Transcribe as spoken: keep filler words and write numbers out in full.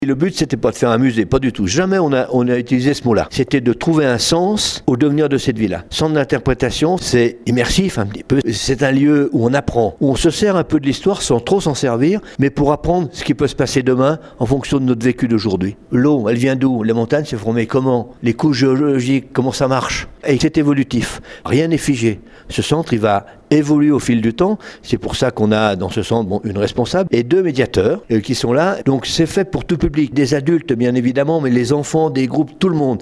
Le but, c'était pas de faire un musée, pas du tout. Jamais on a, on a utilisé ce mot-là. C'était de trouver un sens au devenir de cette ville-là. Centre d'interprétation, c'est immersif un petit peu. C'est un lieu où on apprend, où on se sert un peu de l'histoire sans trop s'en servir, mais pour apprendre ce qui peut se passer demain en fonction de notre vécu d'aujourd'hui. L'eau, elle vient d'où? Les montagnes se formées comment? Les couches géologiques, comment ça marche? Et c'est évolutif. Rien n'est figé. Ce centre, il va évoluer au fil du temps. C'est pour ça qu'on a dans ce centre bon, une responsable et deux médiateurs euh, qui sont là. Donc c'est fait pour tout public, des adultes bien évidemment, mais les enfants, des groupes, tout le monde.